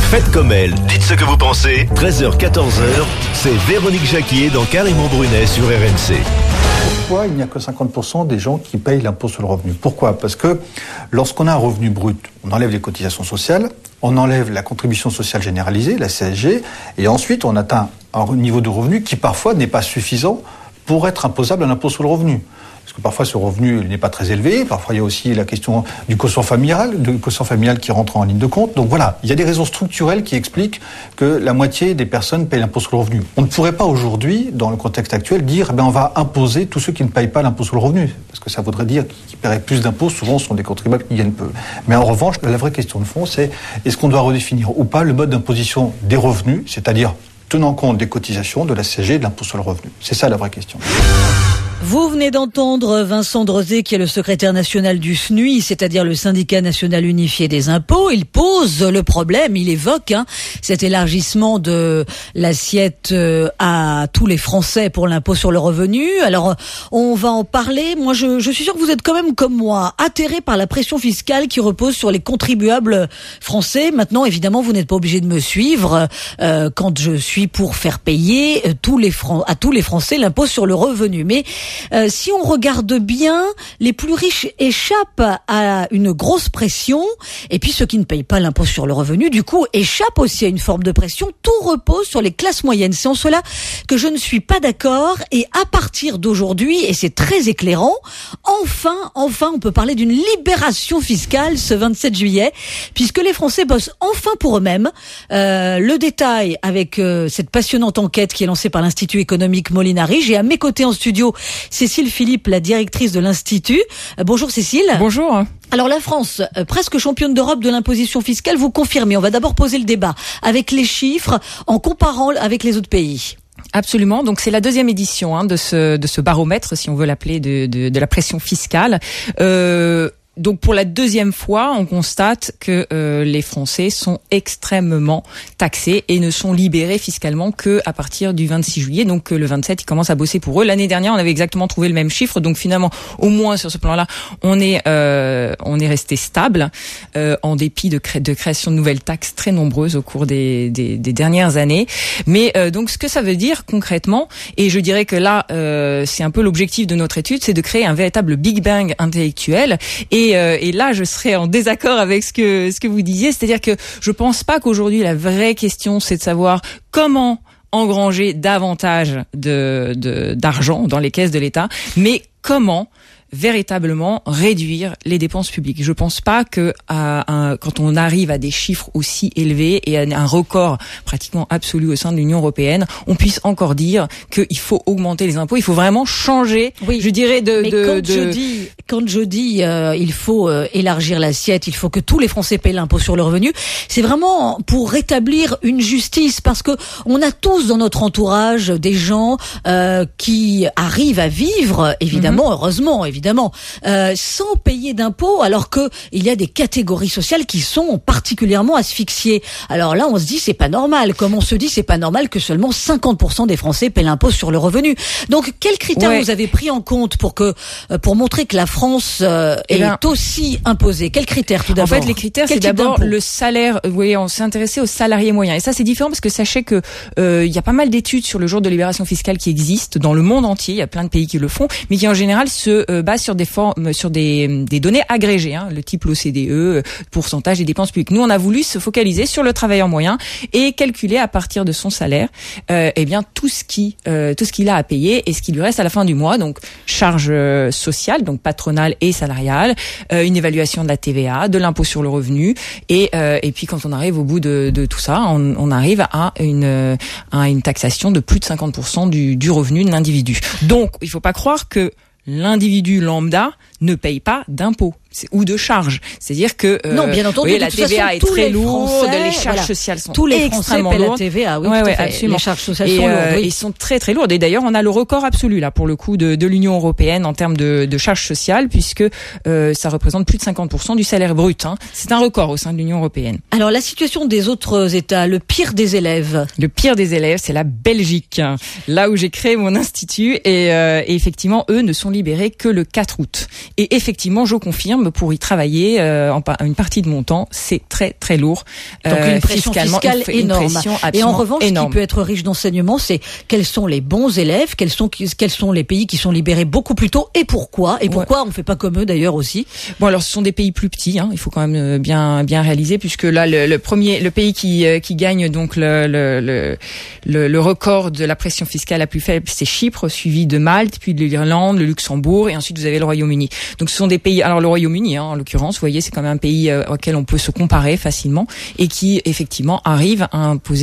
Faites comme elle, dites ce que vous pensez. 13h-14h, c'est Véronique Jacquier dans Carrément Brunet sur RMC. Pourquoi il n'y a que 50% des gens qui payent l'impôt sur le revenu ? Pourquoi ? Parce que lorsqu'on a un revenu brut, on enlève les cotisations sociales, on enlève la contribution sociale généralisée, la CSG, et ensuite on atteint un niveau de revenu qui parfois n'est pas suffisant pour être imposable à l'impôt sur le revenu. Parce que parfois ce revenu n'est pas très élevé, parfois il y a aussi la question du quotient familial qui rentre en ligne de compte. Donc voilà, il y a des raisons structurelles qui expliquent que la moitié des personnes payent l'impôt sur le revenu. On ne pourrait pas aujourd'hui, dans le contexte actuel, dire on va imposer tous ceux qui ne payent pas l'impôt sur le revenu. Parce que ça voudrait dire qu'ils paieraient plus d'impôts, souvent ce sont des contribuables qui gagnent peu. Mais en revanche, la vraie question de fond, c'est est-ce qu'on doit redéfinir ou pas le mode d'imposition des revenus, c'est-à-dire tenant compte des cotisations, de la CSG et de l'impôt sur le revenu. C'est ça la vraie question. Vous venez d'entendre Vincent Drozé, qui est le secrétaire national du SNUI, c'est-à-dire le syndicat national unifié des impôts. Il pose le problème, il évoque cet élargissement de l'assiette à tous les Français pour l'impôt sur le revenu. Alors, on va en parler. Moi, je suis sûr que vous êtes quand même, comme moi, atterré par la pression fiscale qui repose sur les contribuables français. Maintenant, évidemment, vous n'êtes pas obligé de me suivre quand je suis pour faire payer à tous les Français l'impôt sur le revenu. Mais si on regarde bien, les plus riches échappent à une grosse pression, et puis ceux qui ne payent pas l'impôt sur le revenu, du coup, échappent aussi à une forme de pression. Tout repose sur les classes moyennes. C'est en cela que je ne suis pas d'accord, et à partir d'aujourd'hui, et c'est très éclairant, enfin, on peut parler d'une libération fiscale ce 27 juillet, puisque les Français bossent enfin pour eux-mêmes. Le détail avec cette passionnante enquête qui est lancée par l'Institut économique Molinari. J'ai à mes côtés en studio Cécile Philippe, la directrice de l'Institut. Bonjour Cécile. Bonjour. Alors la France, presque championne d'Europe de l'imposition fiscale, vous confirmez. On va d'abord poser le débat avec les chiffres en comparant avec les autres pays. Absolument. Donc c'est la deuxième édition de ce baromètre, si on veut l'appeler, de la pression fiscale. Donc pour la deuxième fois, on constate que les Français sont extrêmement taxés et ne sont libérés fiscalement que à partir du 26 juillet. Donc le 27, ils commencent à bosser pour eux. L'année dernière, on avait exactement trouvé le même chiffre. Donc finalement, au moins sur ce plan-là, on est resté stable en dépit de création de nouvelles taxes très nombreuses au cours des dernières années. Mais donc ce que ça veut dire concrètement, et je dirais que là, c'est un peu l'objectif de notre étude, c'est de créer un véritable Big Bang intellectuel. Et là, je serais en désaccord avec ce que vous disiez, c'est-à-dire que je pense pas qu'aujourd'hui la vraie question c'est de savoir comment engranger davantage d'argent dans les caisses de l'État, mais comment véritablement réduire les dépenses publiques. Je pense pas que quand on arrive à des chiffres aussi élevés et à un record pratiquement absolu au sein de l'Union européenne, on puisse encore dire qu'il faut augmenter les impôts. Il faut vraiment changer. Oui. Je dirais quand je dis il faut élargir l'assiette, il faut que tous les Français payent l'impôt sur le revenu. C'est vraiment pour rétablir une justice, parce que on a tous dans notre entourage des gens qui arrivent à vivre, évidemment, heureusement, sans payer d'impôts, alors que il y a des catégories sociales qui sont particulièrement asphyxiées. Alors là, on se dit c'est pas normal. Comme on se dit c'est pas normal que seulement 50% des Français paient l'impôt sur le revenu. Donc quels critères vous avez pris en compte pour montrer que la France est aussi imposée? Quels critères tout d'abord? En fait, les critères, c'est d'abord le salaire. Vous voyez, on s'est intéressé aux salariés moyens. Et ça, c'est différent parce que sachez que il y a pas mal d'études sur le jour de libération fiscale qui existent dans le monde entier. Il y a plein de pays qui le font, mais qui en général se basent sur des données agrégées, le type l'OCDE, pourcentage des dépenses publiques. Nous, on a voulu se focaliser sur le travailleur moyen et calculer à partir de son salaire, tout ce qu'il a à payer et ce qui lui reste à la fin du mois. Donc charges sociales, donc patronales et salariales, une évaluation de la TVA, de l'impôt sur le revenu, et puis quand on arrive au bout de tout ça, on arrive à une taxation de plus de 50% du revenu de l'individu. Donc, il faut pas croire que l'individu lambda ne paye pas d'impôts ou de charges. C'est-à-dire que non, bien entendu, la TVA est très lourde, les charges sociales sont tous les extrêmement Français paient lourdes. La TVA, oui, absolument. Les charges sociales sont lourdes. Oui. Ils sont très très lourdes. Et d'ailleurs, on a le record absolu là pour le coup de l'Union européenne en termes de charges sociales, puisque ça représente plus de 50% du salaire brut. C'est un record au sein de l'Union européenne. Alors la situation des autres États, le pire des élèves. Le pire des élèves, c'est la Belgique, là où j'ai créé mon institut, et effectivement, eux ne sont libérés que le 4 août. Et effectivement, je confirme. firme pour y travailler une partie de mon temps. C'est très très lourd. Donc une pression fiscalement, fiscale énorme. Et en revanche, énorme. Ce qui peut être riche d'enseignement, c'est quels sont les bons élèves, quels sont les pays qui sont libérés beaucoup plus tôt et pourquoi on ne fait pas comme eux d'ailleurs aussi. Bon, alors ce sont des pays plus petits, il faut quand même bien réaliser, puisque là le pays qui gagne donc le record de la pression fiscale la plus faible, c'est Chypre, suivi de Malte, puis de l'Irlande, le Luxembourg, et ensuite vous avez le Royaume-Uni. Donc ce sont des pays, alors le Royaume-Uni en l'occurrence, vous voyez, c'est quand même un pays auquel on peut se comparer facilement et qui effectivement arrive à imposer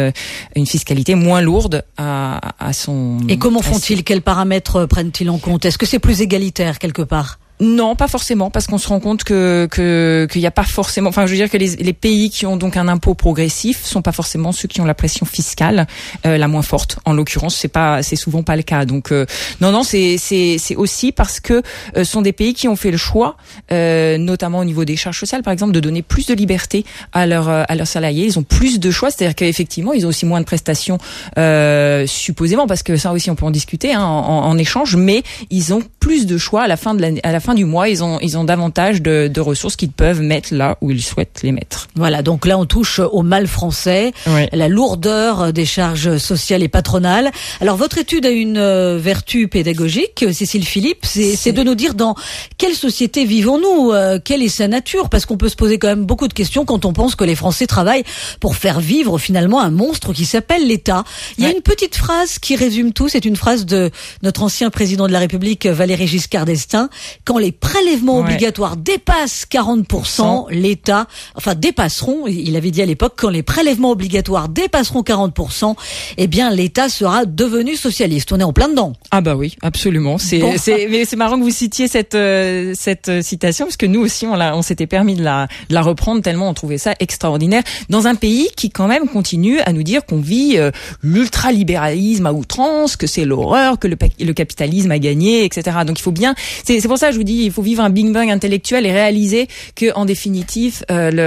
une fiscalité moins lourde à son. Et comment font-ils? Quels paramètres prennent-ils en compte? Est-ce que c'est plus égalitaire quelque part? Non, pas forcément, parce qu'on se rend compte qu'il y a pas forcément. Enfin, je veux dire que les pays qui ont donc un impôt progressif sont pas forcément ceux qui ont la pression fiscale la moins forte. En l'occurrence, c'est souvent pas le cas. Donc non, c'est aussi parce que sont des pays qui ont fait le choix, notamment au niveau des charges sociales, par exemple, de donner plus de liberté à leurs salariés. Ils ont plus de choix, c'est-à-dire qu'effectivement, ils ont aussi moins de prestations supposément, parce que ça aussi on peut en discuter en échange, mais ils ont plus de choix à la fin du mois, ils ont davantage de ressources qu'ils peuvent mettre là où ils souhaitent les mettre. Voilà, donc là on touche au mal français, la lourdeur des charges sociales et patronales. Alors votre étude a une vertu pédagogique, Cécile Philippe, c'est de nous dire dans quelle société vivons-nous, quelle est sa nature, parce qu'on peut se poser quand même beaucoup de questions quand on pense que les Français travaillent pour faire vivre finalement un monstre qui s'appelle l'État. Il y a une petite phrase qui résume tout, c'est une phrase de notre ancien président de la République, Valéry Giscard d'Estaing: quand les prélèvements obligatoires dépassent 40%, l'État, dépasseront, il avait dit à l'époque, quand les prélèvements obligatoires dépasseront 40%, eh bien l'État sera devenu socialiste. On est en plein dedans. Ah bah oui, absolument. Mais c'est marrant que vous citiez cette citation, parce que nous aussi on s'était permis de la reprendre tellement on trouvait ça extraordinaire dans un pays qui quand même continue à nous dire qu'on vit l'ultralibéralisme à outrance, que c'est l'horreur, que le capitalisme a gagné, etc. Donc il faut bien, c'est pour ça que je vous dis, il faut vivre un Big Bang intellectuel et réaliser que, en définitive,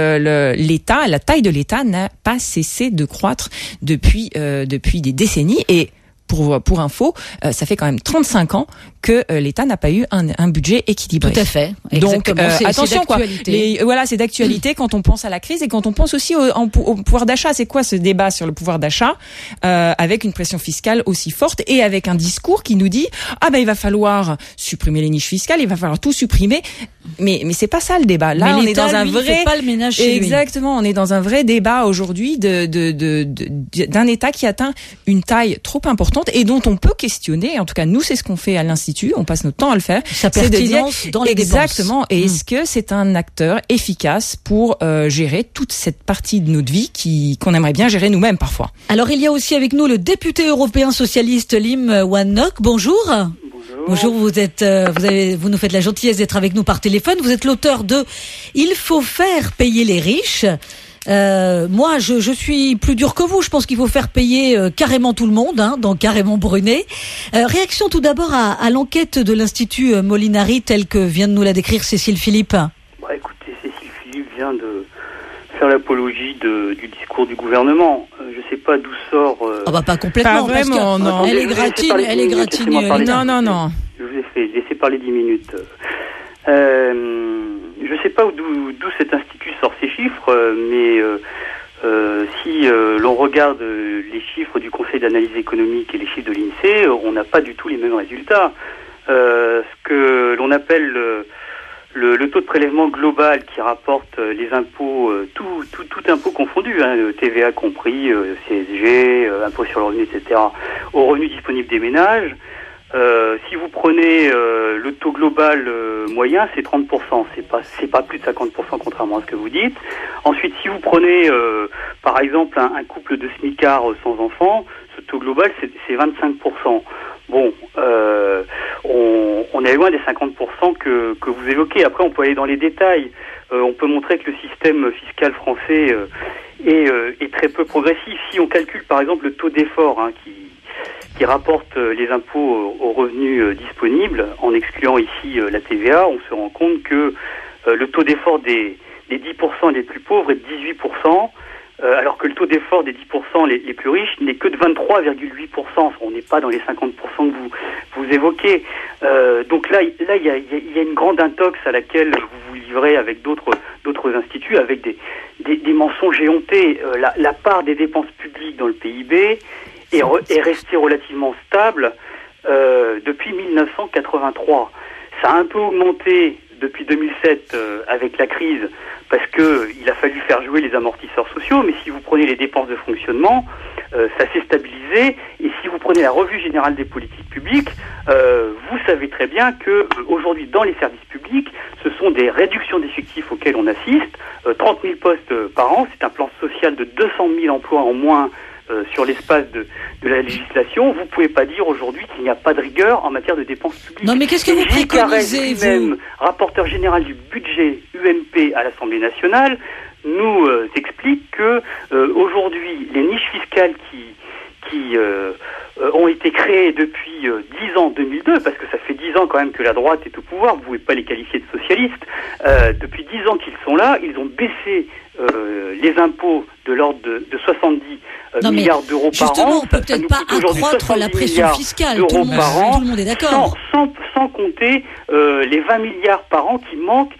l'État, la taille de l'État n'a pas cessé de croître depuis des décennies. Et pour info, ça fait quand même 35 ans que l'État n'a pas eu un budget équilibré. Tout à fait. Donc attention c'est d'actualité quand on pense à la crise et quand on pense aussi au pouvoir d'achat. C'est quoi ce débat sur le pouvoir d'achat avec une pression fiscale aussi forte et avec un discours qui nous dit il va falloir supprimer les niches fiscales, il va falloir tout supprimer. Mais c'est pas ça le débat. Là, on est dans un vrai. Fait pas le ménage chez Exactement, on est dans un vrai débat aujourd'hui d'un État qui atteint une taille trop importante et dont on peut questionner. En tout cas, nous, c'est ce qu'on fait à l'Institut. On passe notre temps à le faire. Sa pertinence dans les dépenses. Exactement. Et est-ce que c'est un acteur efficace pour gérer toute cette partie de notre vie qu'on aimerait bien gérer nous-mêmes parfois? Alors, il y a aussi avec nous le député européen socialiste Lim Wannock. Bonjour. Bonjour, vous nous faites la gentillesse d'être avec nous par téléphone. Vous êtes l'auteur de « Il faut faire payer les riches ». Moi, je suis plus dur que vous. Je pense qu'il faut faire payer carrément tout le monde, dans Carrément Brunet. Réaction tout d'abord à l'enquête de l'Institut Molinari, telle que vient de nous la décrire Cécile Philippe. Écoutez, Cécile Philippe vient de faire l'apologie du discours du gouvernement. Je sais pas d'où sort. Pas complètement. Pas vraiment, non. Elle est gratignée. Non. Je vous ai fait laisser parler 10 minutes. Je sais pas d'où cet institut sort ces chiffres, mais si l'on regarde les chiffres du Conseil d'analyse économique et les chiffres de l'INSEE, on n'a pas du tout les mêmes résultats. Ce que l'on appelle le taux de prélèvement global qui rapporte les impôts, tout impôt confondu, TVA compris, CSG, impôt sur le revenu, etc., aux revenus disponibles des ménages. Si vous prenez le taux global moyen, c'est 30%. C'est pas plus de 50%, contrairement à ce que vous dites. Ensuite, si vous prenez par exemple un couple de smicards sans enfants, ce taux global c'est 25%. Bon, on est loin des 50% que vous évoquez. Après, on peut aller dans les détails. On peut montrer que le système fiscal français est très peu progressif. Si on calcule par exemple le taux d'effort qui rapporte les impôts aux revenus disponibles, en excluant ici la TVA, on se rend compte que le taux d'effort des 10% les plus pauvres est de 18%, alors que le taux d'effort des 10% les plus riches n'est que de 23,8%. On n'est pas dans les 50% que vous évoquez. Donc là, il y a une grande intox à laquelle vous vous livrez avec d'autres instituts, avec des mensonges éhontés. La part des dépenses publiques dans le PIB est restée relativement stable depuis 1983. Ça a un peu augmenté depuis 2007 avec la crise, parce que il a fallu faire jouer les amortisseurs sociaux, mais si vous prenez les dépenses de fonctionnement, ça s'est stabilisé, et si vous prenez la revue générale des politiques publiques, vous savez très bien que aujourd'hui dans les services publics, ce sont des réductions d'effectifs auxquelles on assiste, 30 000 postes par an, c'est un plan social de 200 000 emplois en moins sur l'espace de la législation. Vous pouvez pas dire aujourd'hui qu'il n'y a pas de rigueur en matière de dépenses publiques. Non, mais qu'est-ce que vous préconisez, vous ? Lui-même, rapporteur général du budget UMP à l'Assemblée nationale, nous explique que aujourd'hui, les niches fiscales qui ont été créées depuis 10 ans, 2002, parce que ça fait 10 ans quand même que la droite est au pouvoir, vous pouvez pas les qualifier de socialistes, depuis 10 ans qu'ils sont là, ils ont baissé les impôts de l'ordre de 70 milliards d'euros par an. Justement, on peut peut-être pas accroître la pression fiscale, tout le monde est d'accord. Sans compter les 20 milliards par an qui manquent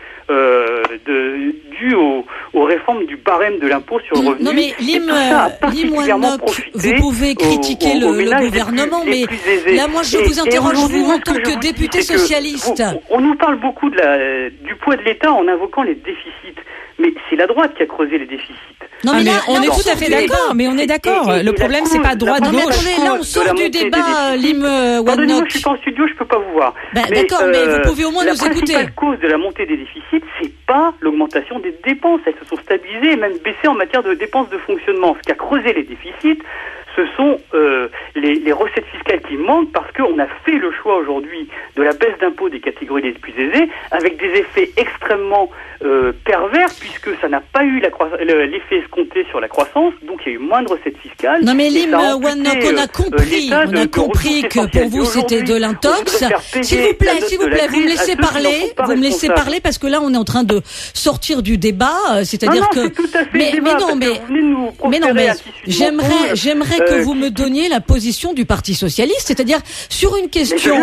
dû aux réformes du barème de l'impôt sur le revenu. Non mais Lim Wannock, vous pouvez critiquer le gouvernement, mais là moi je vous interroge vous en tant que député socialiste. On nous parle beaucoup du poids de l'État en invoquant les déficits, mais c'est la droite qui a creusé les déficits. Non, mais on est tout à fait d'accord, mais on est d'accord. Le problème, c'est pas droite-gauche. Là, on sort du débat, Lim Wannock. Pardonnez-moi, je suis pas en studio, je peux pas vous voir. D'accord, mais vous pouvez au moins nous écouter. La principale cause de la montée des déficits, c'est pas l'augmentation des dépenses. Elles se sont stabilisées et même baissées en matière de dépenses de fonctionnement. Ce qui a creusé les déficits, ce sont les recettes fiscales qui manquent parce qu'on a fait le choix aujourd'hui de la baisse d'impôts des catégories les plus aisées avec des effets extrêmement pervers puisque ça n'a pas eu l'effet escompté sur la croissance, donc il y a eu moins de recettes fiscales. Non mais Lim Wannock, on a compris que pour vous c'était de l'intox. S'il vous plaît, vous me laissez parler, parce que là on est en train de sortir du débat, c'est-à-dire que mais j'aimerais que vous me donniez la position du Parti socialiste, c'est-à-dire sur une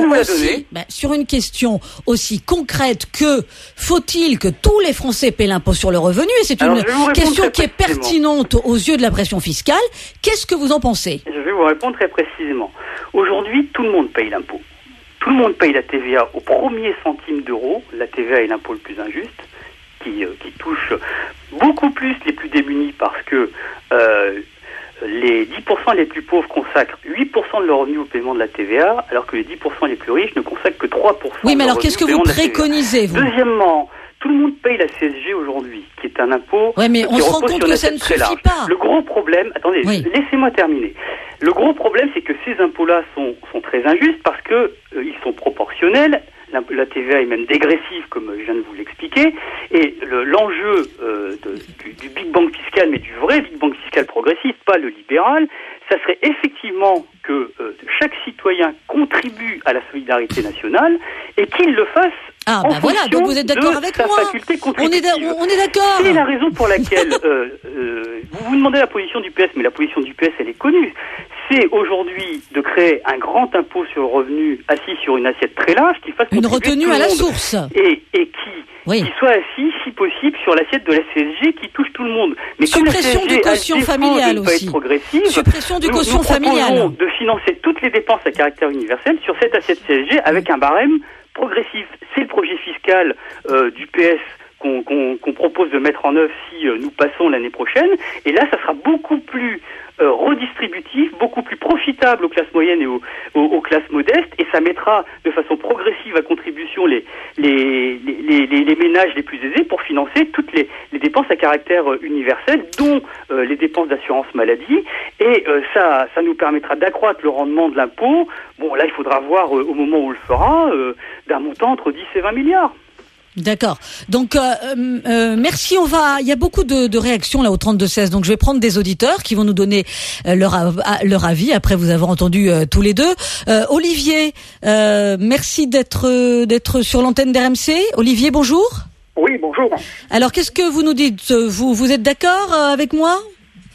question aussi concrète que faut-il que tous les Français paient l'impôt sur le revenu, et c'est une question qui est pertinente aux yeux de la pression fiscale. Qu'est-ce que vous en pensez ? Je vais vous répondre très précisément. Aujourd'hui, tout le monde paye l'impôt. Tout le monde paye la TVA au premier centime d'euro. La TVA est l'impôt le plus injuste, qui touche beaucoup plus les plus démunis parce que les 10% les plus pauvres consacrent 8% de leurs revenus au paiement de la TVA, alors que les 10% les plus riches ne consacrent que 3%. Oui, mais alors qu'est-ce que vous préconisez, vous ? Deuxièmement, tout le monde paye la CSG aujourd'hui, qui est un impôt. Oui, mais on se rend compte que ça ne suffit pas. Le gros problème, attendez, laissez-moi terminer. Le gros problème, c'est que ces impôts-là sont très injustes parce que ils sont proportionnels. La TVA est même dégressive, comme je viens de vous l'expliquer, et l'enjeu du Big Bang fiscal, mais du vrai Big Bang fiscal progressiste, pas le libéral, ça serait effectivement que chaque citoyen contribue à la solidarité nationale et qu'il le fasse en fonction voilà, donc vous êtes d'accord avec sa moi. faculté contributive. On est d'accord. C'est la raison pour laquelle vous vous demandez la position du PS, mais la position du PS, elle est connue. C'est aujourd'hui de créer un grand impôt sur le revenu assis sur une assiette très large qui fasse une retenue à la source et qui soit assis, si possible, sur l'assiette de la CSG qui touche tout le monde. Mais suppression du quotient familial aussi. Suppression du quotient familial. Nous proposons de financer toutes les dépenses à caractère universel sur cette assiette CSG avec un barème progressif. C'est le projet fiscal du PS qu'on propose de mettre en œuvre si nous passons l'année prochaine. Et là, ça sera beaucoup plus redistributif, beaucoup plus profitable aux classes moyennes et aux classes modestes, et ça mettra de façon progressive à contribution les ménages les plus aisés pour financer toutes les dépenses à caractère universel, dont les dépenses d'assurance maladie, et ça nous permettra d'accroître le rendement de l'impôt. Bon, là, il faudra voir au moment où on le fera, d'un montant entre 10 et 20 milliards. D'accord. Donc merci. Il y a beaucoup de réactions là au 32-16. Donc je vais prendre des auditeurs qui vont nous donner leur avis après vous avoir entendu tous les deux. Olivier, merci d'être sur l'antenne d'RMC. Olivier, bonjour. Oui, bonjour. Alors qu'est-ce que vous nous dites ? Vous êtes d'accord avec moi ?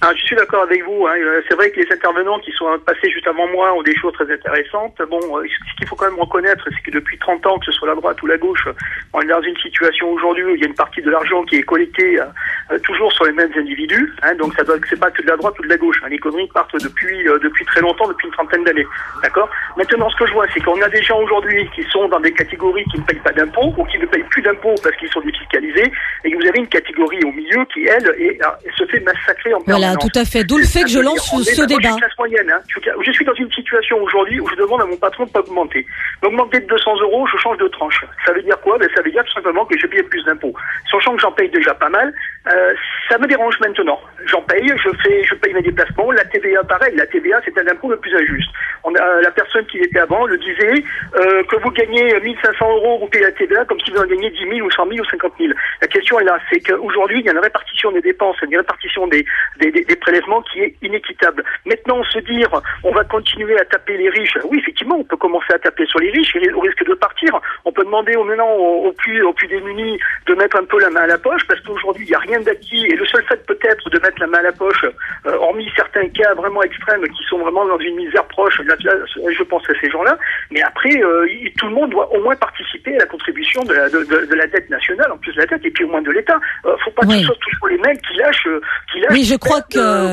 Je suis d'accord avec vous. C'est vrai que les intervenants qui sont passés juste avant moi ont des choses très intéressantes. Bon, ce qu'il faut quand même reconnaître, c'est que depuis 30 ans, que ce soit la droite ou la gauche, on est dans une situation aujourd'hui où il y a une partie de l'argent qui est collectée toujours sur les mêmes individus. Donc c'est pas que de la droite ou de la gauche. Les conneries partent depuis très longtemps, depuis une trentaine d'années. D'accord. Maintenant, ce que je vois, c'est qu'on a des gens aujourd'hui qui sont dans des catégories qui ne payent pas d'impôts ou qui ne payent plus d'impôts parce qu'ils sont défiscalisés, et que vous avez une catégorie au milieu qui, elle, se fait massacrer en permanence. Voilà, tout à fait. D'où le fait que je lance ce débat. Moi, je suis classe moyenne. Je suis dans une situation aujourd'hui où je demande à mon patron de pas augmenter. M'augmenter de 200 €, je change de tranche. Ça veut dire quoi? Ça veut dire tout simplement que je paye plus d'impôts. Sachant que j'en paye déjà pas mal, ça me dérange maintenant. J'en paye, je paye mes déplacements. La TVA, pareil. La TVA, c'est un impôt le plus injuste. La personne qui était avant le disait que vous gagnez 1 500 €, vous payez la TVA comme si vous en gagnez 10 000 ou 100 000 ou 50 000. La question est là, c'est qu'aujourd'hui, il y a une répartition des dépenses, une répartition des prélèvements qui est inéquitable. Maintenant, se dire, on va continuer à taper les riches. Oui, effectivement, on peut commencer à taper sur les riches au risque de partir. On peut demander aux plus démunis de mettre un peu la main à la poche, parce qu'aujourd'hui, il n'y a rien d'acquis, et le seul fait peut-être de mettre la main à la poche, hormis certains cas vraiment extrêmes qui sont vraiment dans une misère proche, là, je pense à ces gens-là, mais après, tout le monde doit au moins participer à la contribution de la dette nationale, en plus de la dette, et puis au moins de l'État. Faut pas que ce soit toujours les mêmes qui lâchent. Oui, je crois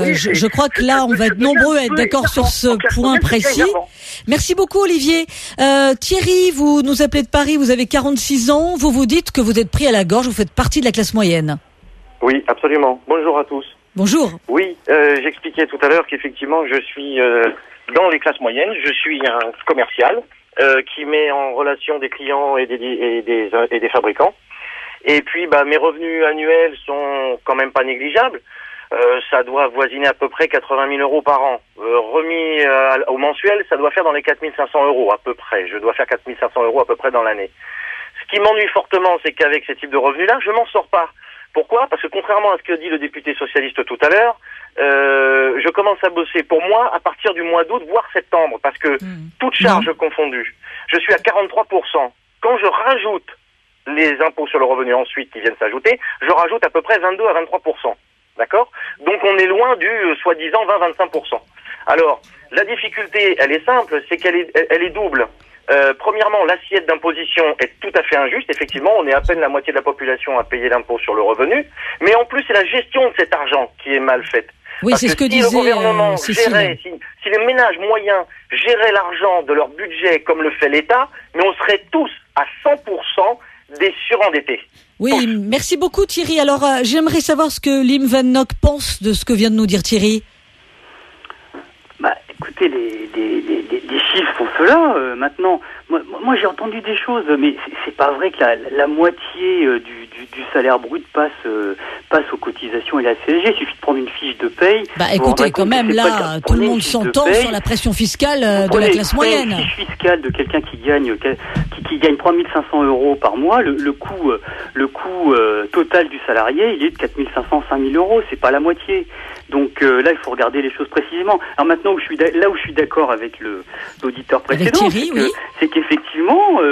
que là, on va être nombreux à être d'accord sur ce point précis. Merci beaucoup, Olivier. Thierry, vous nous appelez de Paris, vous avez 46 ans, vous dites que vous êtes pris à la gorge, vous faites partie de la classe moyenne. Oui, absolument. Bonjour à tous. Bonjour. Oui, j'expliquais tout à l'heure qu'effectivement, je suis dans les classes moyennes, je suis un commercial qui met en relation des clients et des fabricants. Et puis, mes revenus annuels sont quand même pas négligeables. Ça doit avoisiner à peu près 80 000 € par an. Remis au mensuel, ça doit faire dans les 4 500 € à peu près. Je dois faire 4 500 € à peu près dans l'année. Ce qui m'ennuie fortement, c'est qu'avec ces types de revenus-là, je m'en sors pas. Pourquoi? Parce que contrairement à ce que dit le député socialiste tout à l'heure, je commence à bosser pour moi à partir du mois d'août, voire septembre, parce que toutes charges confondues, je suis à 43%. Quand je rajoute les impôts sur le revenu ensuite qui viennent s'ajouter, je rajoute à peu près 22 à 23%. D'accord? Donc on est loin du soi-disant 20-25%. Alors, la difficulté, elle est simple, c'est qu'elle est double. Premièrement, l'assiette d'imposition est tout à fait injuste. Effectivement, on est à peine la moitié de la population à payer l'impôt sur le revenu. Mais en plus, c'est la gestion de cet argent qui est mal faite. Oui, c'est ce que disait le gouvernement gérait, si les ménages moyens géraient l'argent de leur budget comme le fait l'État, mais on serait tous à 100% des surendettés. Oui, merci beaucoup Thierry. Alors, j'aimerais savoir ce que Lim Van Nock pense de ce que vient de nous dire Thierry. Écoutez, des chiffres font cela. Maintenant, moi j'ai entendu des choses, mais c'est pas vrai que la moitié du salaire brut passe aux cotisations et la CSG. Il suffit de prendre une fiche de paye. Écoutez, quand même, là, tout le monde s'entend sur la pression fiscale de la classe moyenne. Une fiche fiscale de quelqu'un qui gagne 3 500 € par mois, le coût total du salarié, il est de 4 500, 5 000 €. C'est pas la moitié. Donc là, il faut regarder les choses précisément. Alors maintenant, là où je suis d'accord avec l'auditeur précédent, Thierry, c'est qu'effectivement,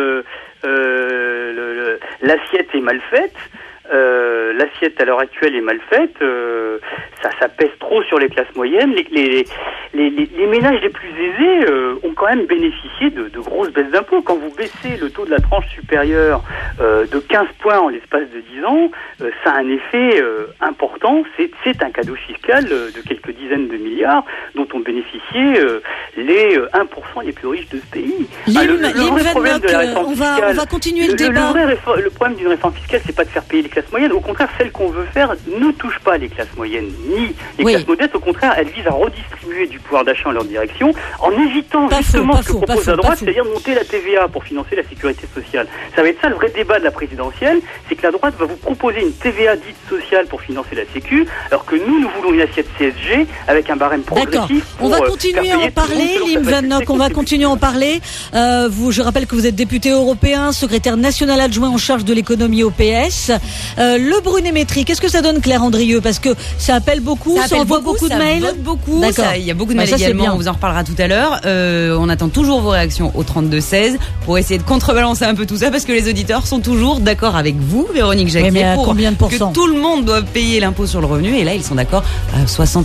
l'assiette est mal faite. L'assiette à l'heure actuelle est mal faite. Ça pèse trop sur les classes moyennes. Les ménages les plus aisés ont quand même bénéficié de grosses baisses d'impôts. Quand vous baissez le taux de la tranche supérieure de 15 points en l'espace de 10 ans, ça a un effet important. C'est un cadeau fiscal de quelques dizaines de milliards dont ont bénéficié les 1% les plus riches de ce pays. On va continuer le débat. Le problème d'une réforme fiscale, c'est pas de faire payer les classes moyennes. Au contraire, celle qu'on veut faire ne touche pas les classes moyennes ni les classes modestes. Au contraire, elle vise à redistribuer du pouvoir d'achat en leur direction en évitant justement ce que propose la droite, c'est-à-dire monter la TVA pour financer la sécurité sociale. Ça va être ça le vrai débat de la présidentielle, c'est que la droite va vous proposer une TVA dite sociale pour financer la sécu, alors que nous voulons une assiette CSG avec un barème progressif. On va continuer à en parler, Lim Van Nock, on va continuer à en parler. Je rappelle que vous êtes député européen, secrétaire national adjoint en charge de l'économie au PS. Le brunémétrie, qu'est-ce que ça donne, Claire Andrieux? Parce que ça appelle beaucoup, ça envoie beaucoup de mails. Ça vote beaucoup, il y a beaucoup de mal également, on vous en reparlera tout à l'heure. On attend toujours vos réactions au 32-16 pour essayer de contrebalancer un peu tout ça, parce que les auditeurs sont toujours d'accord avec vous, Véronique Jacquier, mais à pour combien de pourcents que tout le monde doit payer l'impôt sur le revenu, et là ils sont d'accord à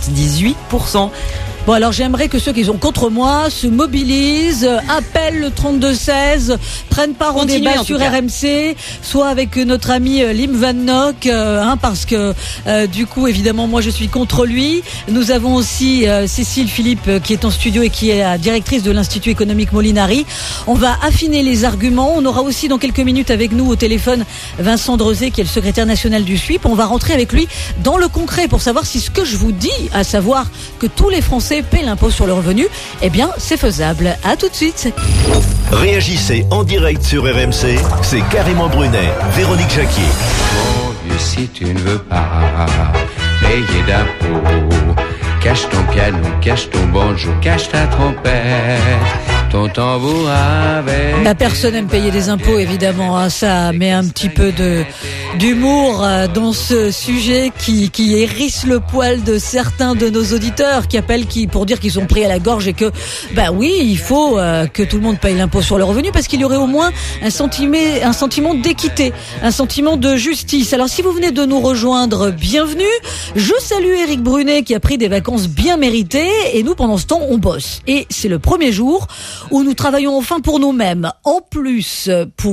78%. Bon, alors j'aimerais que ceux qui sont contre moi se mobilisent, appellent le 32-16, prennent part au débat sur RMC, soit avec notre ami Lim Van Nock, parce que du coup, évidemment, moi je suis contre lui. Nous avons aussi Cécile Philippe qui est en studio et qui est la directrice de l'Institut économique Molinari. On va affiner les arguments. On aura aussi dans quelques minutes avec nous au téléphone Vincent Drezé, qui est le secrétaire national du SWIP. On va rentrer avec lui dans le concret pour savoir si ce que je vous dis, à savoir que tous les Français paient l'impôt sur le revenu, eh bien c'est faisable. À tout de suite. Réagissez en direct sur RMC, c'est Carrément Brunet, Véronique Jacquier. Mon Dieu, si tu ne veux pas payer d'impôts, cache ton piano, cache ton banjo, cache ta trompette, ton tambour avec... La personne aime payer des impôts, évidemment, ça met un petit peu d'humour dans ce sujet qui hérisse le poil de certains de nos auditeurs qui appellent pour dire qu'ils sont pris à la gorge et que, oui, il faut que tout le monde paye l'impôt sur le revenu, parce qu'il y aurait au moins un sentiment d'équité, un sentiment de justice. Alors si vous venez de nous rejoindre, bienvenue. Je salue Éric Brunet qui a pris des vacances bien méritées, et nous pendant ce temps on bosse. Et c'est le premier jour où nous travaillons enfin pour nous-mêmes, en plus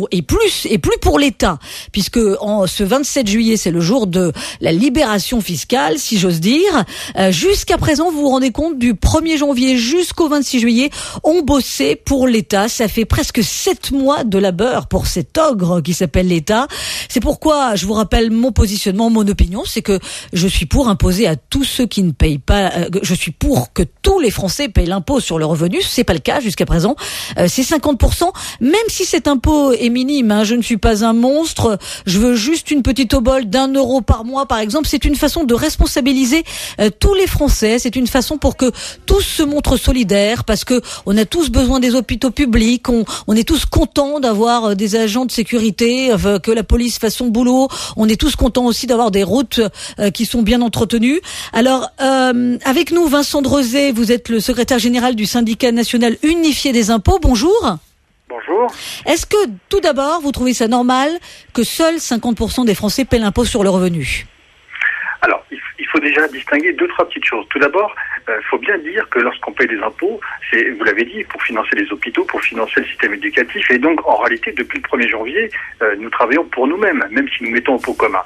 plus pour l'État, puisque ce 27 juillet c'est le jour de la libération fiscale, si j'ose dire. Jusqu'à présent, vous vous rendez compte, du 1er janvier jusqu'au 26 juillet, on bossait pour l'État. Ça fait presque 7 mois de labeur pour cet ogre qui s'appelle l'État. C'est pourquoi je vous rappelle mon positionnement, mon opinion, c'est que je suis pour imposer à tous ceux qui ne payent pas, je suis pour que tous les Français payent l'impôt sur le revenu. C'est pas le cas jusqu'à présent. C'est 50%, même si cet impôt est minime. Je ne suis pas un monstre. Je veux juste une petite obole d'1 euro par mois, par exemple. C'est une façon de responsabiliser tous les Français. C'est une façon pour que tous se montrent solidaires, parce que on a tous besoin des hôpitaux publics. On est tous contents d'avoir des agents de sécurité, que la police fasse son boulot. On est tous contents aussi d'avoir des routes qui sont bien entretenues. Alors, avec nous, Vincent Drezé, vous êtes le secrétaire général du syndicat national unifié des impôts. Bonjour. Bonjour. Est-ce que, tout d'abord, vous trouvez ça normal que seuls 50% des Français paient l'impôt sur le revenu ? Alors, il faut déjà distinguer 2-3 petites choses. Tout d'abord, il faut bien dire que lorsqu'on paye des impôts, c'est, vous l'avez dit, pour financer les hôpitaux, pour financer le système éducatif. Et donc, en réalité, depuis le 1er janvier, nous travaillons pour nous-mêmes, même si nous mettons au pot commun.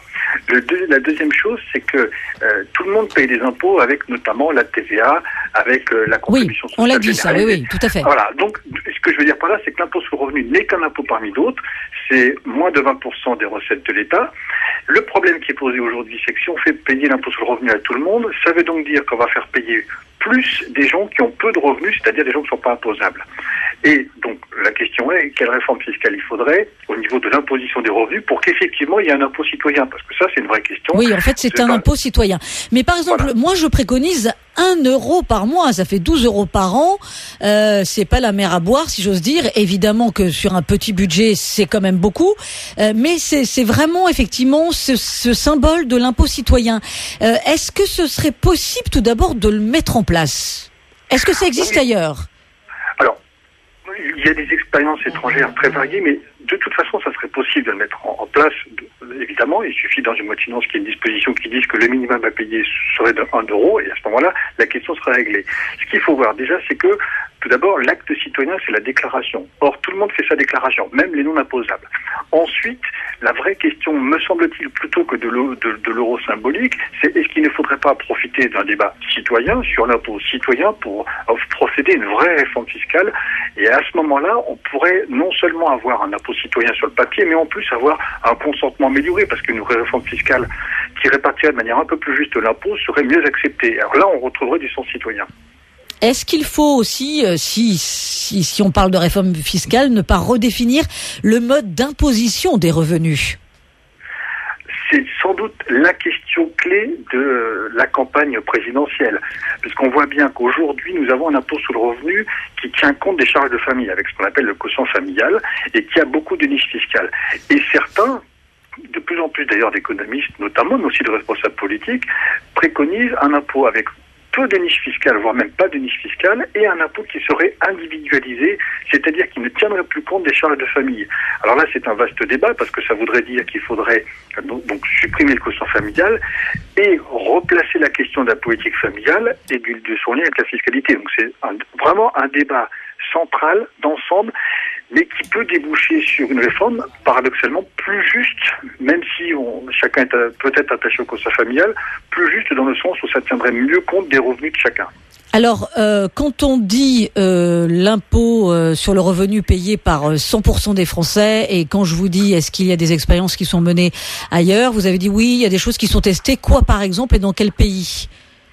La deuxième chose, c'est que tout le monde paye des impôts, avec notamment la TVA, avec la contribution sociale. Oui, on l'a dit ça, oui, tout à fait. Voilà, donc ce que je veux dire par là, c'est que l'impôt sur le revenu n'est qu'un impôt parmi d'autres. C'est moins de 20% des recettes de l'État. Le problème qui est posé aujourd'hui, c'est que si on fait payer l'impôt sur le revenu à tout le monde, ça veut donc dire qu'on va faire payer plus des gens qui ont peu de revenus, c'est-à-dire des gens qui ne sont pas imposables. Et donc, la question est, quelle réforme fiscale il faudrait au niveau de l'imposition des revenus pour qu'effectivement il y ait un impôt citoyen? Parce que ça, c'est une vraie question. Oui, en fait, c'est un impôt citoyen. Mais par exemple, moi, je préconise 1 euro par mois. Ça fait 12 euros par an. C'est pas la mer à boire, si j'ose dire. Évidemment que sur un petit budget, c'est quand même beaucoup. Mais c'est vraiment, effectivement, ce symbole de l'impôt citoyen. Est-ce que ce serait possible, tout d'abord, de le mettre en place? Est-ce que ça existe ailleurs? Alors, il y a des expériences étrangères très variées, mais de toute façon, ça serait possible de le mettre en place. Évidemment, il suffit dans une loi de finances qu'il y ait une disposition qui dise que le minimum à payer serait de 1 euro, et à ce moment-là, la question sera réglée. Ce qu'il faut voir déjà, c'est que, tout d'abord, l'acte citoyen, c'est la déclaration. Or, tout le monde fait sa déclaration, même les non imposables. Ensuite, la vraie question, me semble-t-il, plutôt que de l'euro symbolique, c'est est-ce qu'il ne faudrait pas profiter d'un débat citoyen sur l'impôt citoyen pour procéder à une vraie réforme fiscale. Et à ce moment-là, on pourrait non seulement avoir un impôt citoyen sur le papier, mais en plus avoir un consentement amélioré, parce qu'une vraie réforme fiscale qui répartirait de manière un peu plus juste l'impôt serait mieux acceptée. Alors là, on retrouverait du sens citoyen. Est-ce qu'il faut aussi, si on parle de réforme fiscale, ne pas redéfinir le mode d'imposition des revenus? C'est sans doute la question clé de la campagne présidentielle, puisqu'on voit bien qu'aujourd'hui, nous avons un impôt sur le revenu qui tient compte des charges de famille, avec ce qu'on appelle le quotient familial, et qui a beaucoup de niches fiscales. Et certains, de plus en plus d'ailleurs d'économistes notamment, mais aussi de responsables politiques, préconisent un impôt avec peu de niche fiscale, voire même pas de niche fiscale, et un impôt qui serait individualisé, c'est-à-dire qui ne tiendrait plus compte des charges de famille. Alors là, c'est un vaste débat, parce que ça voudrait dire qu'il faudrait donc supprimer le quotient familial et replacer la question de la politique familiale et de son lien avec la fiscalité. Donc c'est vraiment un débat central, d'ensemble, mais qui peut déboucher sur une réforme paradoxalement plus juste, même si chacun est peut-être attaché au quotient familial, plus juste dans le sens où ça tiendrait mieux compte des revenus de chacun. Alors, quand on dit l'impôt sur le revenu payé par 100% des Français, et quand je vous dis est-ce qu'il y a des expériences qui sont menées ailleurs, vous avez dit oui, il y a des choses qui sont testées. Quoi par exemple et dans quel pays ?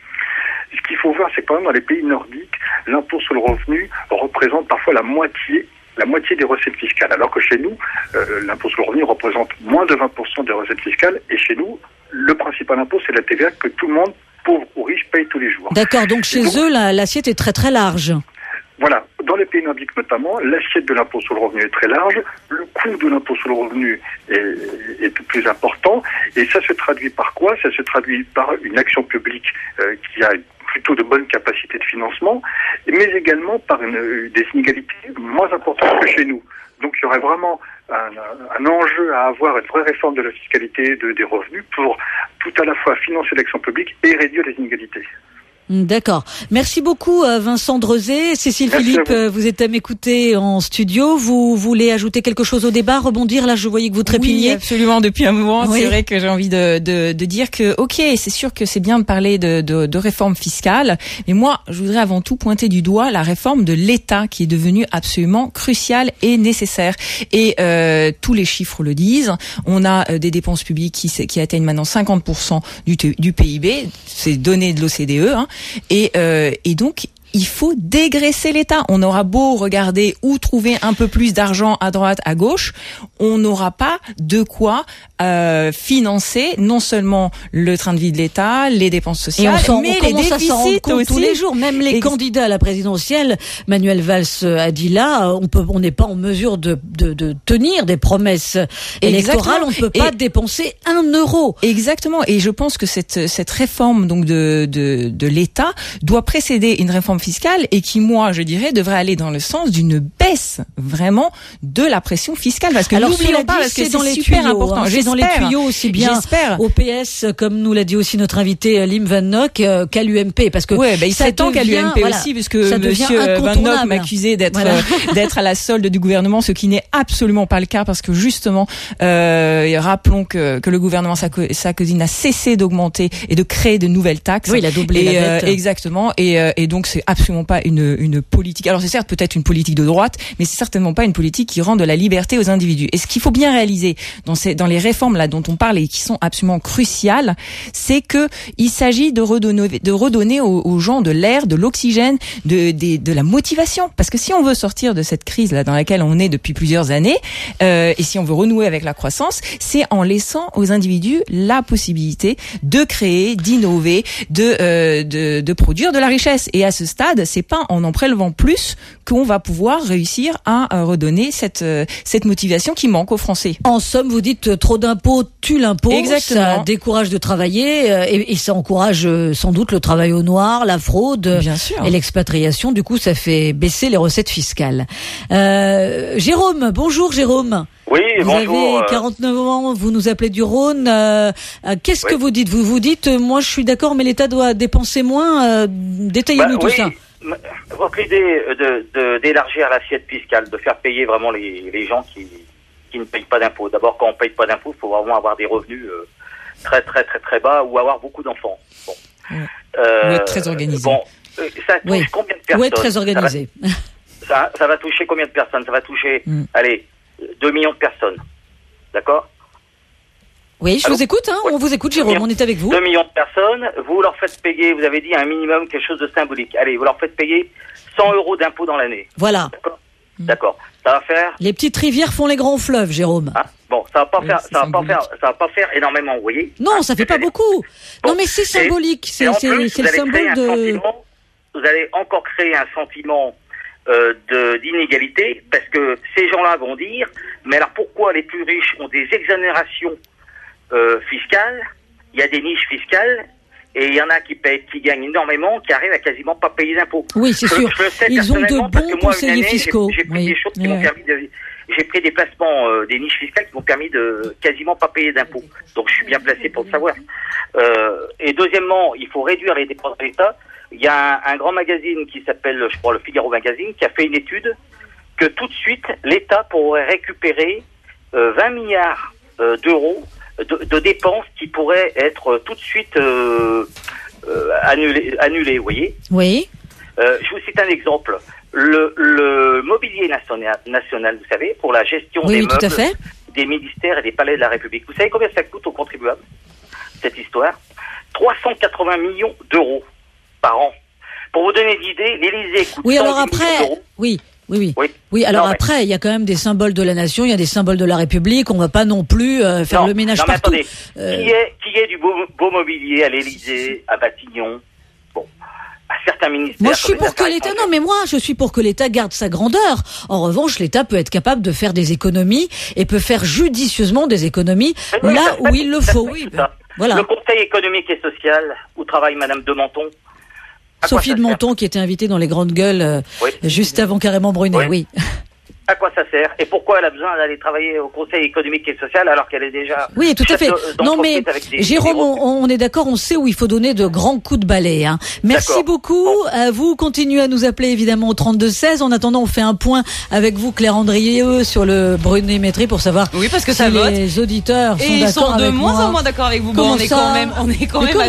Ce qu'il faut voir, c'est que par exemple dans les pays nordiques, l'impôt sur le revenu représente parfois la moitié des recettes fiscales, alors que chez nous, l'impôt sur le revenu représente moins de 20% des recettes fiscales, et chez nous, le principal impôt, c'est la TVA que tout le monde, pauvre ou riche, paye tous les jours. D'accord, donc chez eux, l'assiette est très très large. Voilà, dans les pays nordiques notamment, l'assiette de l'impôt sur le revenu est très large, le coût de l'impôt sur le revenu est plus important, et ça se traduit par quoi ? Ça se traduit par une action publique qui a plutôt de bonnes capacités de financement, mais également par des inégalités moins importantes que chez nous. Donc il y aurait vraiment un enjeu à avoir une vraie réforme de la fiscalité des revenus pour tout à la fois financer l'action publique et réduire les inégalités. D'accord. Merci beaucoup Vincent Drezé. Cécile Philippe, vous êtes à m'écouter en studio. Vous voulez ajouter quelque chose au débat, rebondir? Là, je voyais que vous trépigniez. Oui, absolument. Depuis un moment, oui. C'est vrai que j'ai envie de dire que, ok, c'est sûr que c'est bien de parler de réforme fiscale, mais moi, je voudrais avant tout pointer du doigt la réforme de l'État qui est devenue absolument cruciale et nécessaire. Et tous les chiffres le disent. On a des dépenses publiques qui atteignent maintenant 50% du PIB. C'est données de l'OCDE. Hein. Et donc, il faut dégraisser l'État. On aura beau regarder où trouver un peu plus d'argent à droite, à gauche, on n'aura pas de quoi financer non seulement le train de vie de l'État, les dépenses sociales, mais les déficits à s'en rendre compte aussi. Tous les jours. Même les candidats à la présidentielle, Manuel Valls a dit là, on n'est pas en mesure de tenir des promesses électorales. On ne peut pas dépenser 1 euro. Exactement. Et je pense que cette réforme donc de l'État doit précéder une réforme fiscale et qui, moi, je dirais, devrait aller dans le sens d'une baisse vraiment de la pression fiscale. Parce que n'oublions pas, parce que c'est super important. C'est dans les tuyaux aussi bien au PS, comme nous l'a dit aussi notre invité Lim Van Nock, qu'à l'UMP. Parce que il serait temps qu'à l'UMP aussi, puisque Monsieur Van Nock m'accusait d'être à la solde du gouvernement, ce qui n'est absolument pas le cas, parce que justement, rappelons que le gouvernement Sarkozy n'a cessé d'augmenter et de créer de nouvelles taxes. Oui, il a doublé la dette. Exactement. Et donc c'est absolument pas une politique. Alors c'est certes peut-être une politique de droite, mais c'est certainement pas une politique qui rend de la liberté aux individus. Et ce qu'il faut bien réaliser dans les réformes là dont on parle et qui sont absolument cruciales, c'est que il s'agit de redonner aux gens de l'air, de l'oxygène, de la motivation. Parce que si on veut sortir de cette crise là dans laquelle on est depuis plusieurs années, et si on veut renouer avec la croissance, c'est en laissant aux individus la possibilité de créer, d'innover, de produire de la richesse. Et à ce stade, c'est pas en prélevant plus qu'on va pouvoir réussir à redonner cette motivation qui manque aux Français. En somme, vous dites trop d'impôts tue l'impôt. Exactement. Ça décourage de travailler et ça encourage sans doute le travail au noir, la fraude et l'expatriation. Du coup, ça fait baisser les recettes fiscales. Jérôme, bonjour Jérôme. Oui, bonjour. Vous avez 49 ans, vous nous appelez du Rhône. Qu'est-ce que vous dites ? Vous dites, moi je suis d'accord, mais l'État doit dépenser moins. Détaillez-nous tout ça. Votre idée d'élargir l'assiette fiscale, de faire payer vraiment les gens qui ne payent pas d'impôts. D'abord, quand on ne paye pas d'impôts, il faut vraiment avoir des revenus très très très très bas ou avoir beaucoup d'enfants. Bon. Ou être très organisé. Ça touche combien de personnes ? Ou être très organisé. Ça va toucher combien de personnes ? Ça va toucher, 2 millions de personnes. D'accord ? Oui, je vous écoute, on vous écoute Jérôme, on est avec vous. 2 millions de personnes, vous leur faites payer, vous avez dit un minimum, quelque chose de symbolique. Allez, vous leur faites payer 100 euros d'impôts dans l'année. Voilà. D'accord. Ça va faire... Les petites rivières font les grands fleuves, Jérôme. Bon, ça va pas faire énormément, vous voyez. Non, ça fait pas beaucoup. Non, mais c'est symbolique, c'est le symbole de... Vous allez encore créer un sentiment d'inégalité, parce que ces gens-là vont dire, mais alors pourquoi les plus riches ont des exonérations fiscales, il y a des niches fiscales, Et il y en a qui gagnent énormément, qui arrivent à quasiment pas payer d'impôts. Oui, c'est sûr. Je le sais Ils ont de personnellement parce bons que moi, conseillers une année, fiscaux. j'ai pris des choses qui m'ont permis de... J'ai pris des placements, des niches fiscales qui m'ont permis de quasiment pas payer d'impôts. Donc je suis bien placé pour le savoir. Et deuxièmement, il faut réduire les dépenses de l'État. Il y a un grand magazine qui s'appelle, je crois, le Figaro Magazine, qui a fait une étude que tout de suite, l'État pourrait récupérer 20 milliards d'euros de dépenses qui pourraient être tout de suite annulées, vous voyez. Oui. Je vous cite un exemple. Le mobilier national, vous savez, pour la gestion des meubles, tout à fait. des ministères et des palais de la République. Vous savez combien ça coûte aux contribuables, cette histoire? 380 millions d'euros par an. Pour vous donner une idée, l'Élysée coûte 110 millions d'euros. Oui, alors après, il y a quand même des symboles de la nation, il y a des symboles de la République, on va pas non plus faire le ménage partout. Attendez, qui est du beau mobilier à l'Élysée, à Matignon, à certains ministères. Moi, je suis pour que l'État, je suis pour que l'État garde sa grandeur. En revanche, l'État peut être capable de faire des économies et peut faire judicieusement des économies là où il le faut. Voilà. Le Conseil économique et social, où travaille Madame de Menton. Sophie de Menton, qui était invitée dans les grandes gueules juste avant Carrément Brunet, oui. À quoi ça sert? Et pourquoi elle a besoin d'aller travailler au Conseil économique et social alors qu'elle est déjà... Oui, tout à fait. Non, mais Jérôme, on est d'accord, on sait où il faut donner de grands coups de balai. Hein. Merci beaucoup. Vous continuez à nous appeler évidemment au 32-16. En attendant, on fait un point avec vous, Claire Andrieux, sur le Brunet-Métrie pour savoir parce que si ça les auditeurs sont d'accord avec moi. Et ils sont de moins en moins d'accord avec vous. Bon, on est quand même à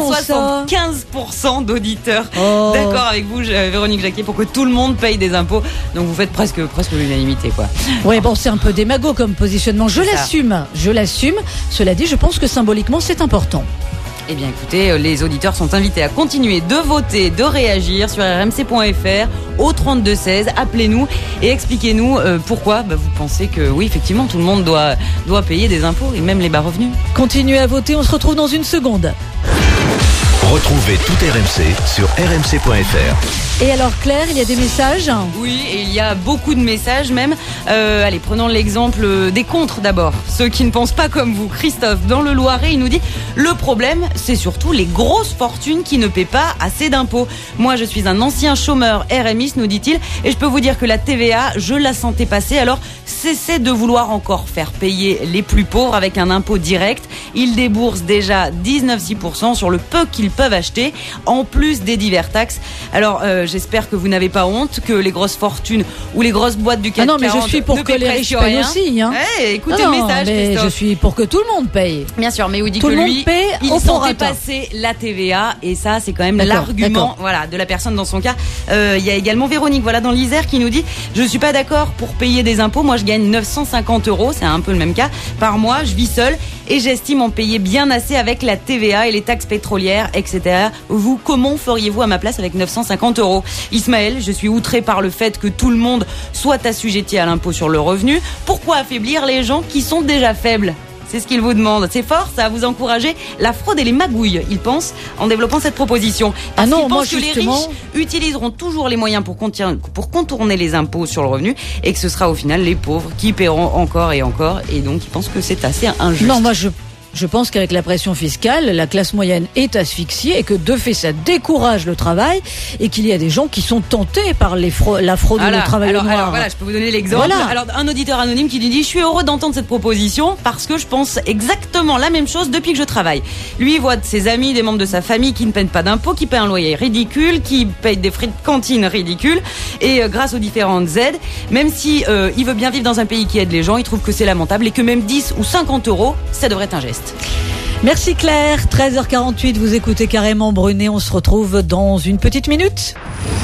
75% d'auditeurs d'accord avec vous, Véronique Jacquier, pour que tout le monde paye des impôts. Donc vous faites presque l'unanimité. Oui, bon, c'est un peu démago comme positionnement. Je l'assume. Cela dit, je pense que symboliquement, c'est important. Eh bien, écoutez, les auditeurs sont invités à continuer de voter, de réagir sur rmc.fr au 32-16. Appelez-nous et expliquez-nous pourquoi vous pensez que, oui, effectivement, tout le monde doit payer des impôts et même les bas revenus. Continuez à voter, on se retrouve dans une seconde. Retrouvez tout RMC sur rmc.fr. Et alors Claire, il y a des messages? Oui, et il y a beaucoup de messages même. Allez, prenons l'exemple des contres d'abord. Ceux qui ne pensent pas comme vous. Christophe, dans le Loiret, il nous dit « Le problème, c'est surtout les grosses fortunes qui ne paient pas assez d'impôts. Moi, je suis un ancien chômeur RMiste, nous dit-il, et je peux vous dire que la TVA, je la sentais passer. Alors, cessez de vouloir encore faire payer les plus pauvres avec un impôt direct. Ils déboursent déjà 19,6% sur le peu qu'ils peuvent acheter, en plus des divers taxes. Alors, j'espère que vous n'avez pas honte que les grosses fortunes ou les grosses boîtes du CAC 40 mais je suis pour que les riches payent aussi. Hein. Écoutez le message, Christophe. Je suis pour que tout le monde paye. Bien sûr, mais vous dites tout que le lui, monde paye il sentait passer la TVA, et ça, c'est quand même l'argument de la personne dans son cas. Il y a également Véronique, dans l'Isère, qui nous dit « Je suis pas d'accord pour payer des impôts. Moi, je gagne 950 €, c'est un peu le même cas, par mois. Je vis seule et j'estime en payer bien assez avec la TVA et les taxes pétrolières, etc. Vous, comment feriez-vous à ma place avec 950 €? Ismaël, je suis outré par le fait que tout le monde soit assujetti à l'impôt sur le revenu. Pourquoi affaiblir les gens qui sont déjà faibles? C'est ce qu'il vous demande. C'est fort, ça, à vous encourager la fraude et les magouilles, il pense, en développant cette proposition. Parce qu'il pense que les riches utiliseront toujours les moyens pour contourner les impôts sur le revenu, et que ce sera au final les pauvres qui paieront encore et encore, et donc il pense que c'est assez injuste. Non, moi je pense qu'avec la pression fiscale, la classe moyenne est asphyxiée et que de fait ça décourage le travail, et qu'il y a des gens qui sont tentés par la fraude ou le travail noir. Alors voilà, je peux vous donner l'exemple. Alors un auditeur anonyme qui lui dit « Je suis heureux d'entendre cette proposition parce que je pense exactement la même chose depuis que je travaille. » Lui, il voit de ses amis, des membres de sa famille qui ne payent pas d'impôts, qui paient un loyer ridicule, qui payent des frais de cantine ridicules, et grâce aux différentes aides, même si il veut bien vivre dans un pays qui aide les gens, il trouve que c'est lamentable et que même 10 ou 50 €, ça devrait être un geste. Merci Claire, 13h48, vous écoutez Carrément Brunet, on se retrouve dans une petite minute.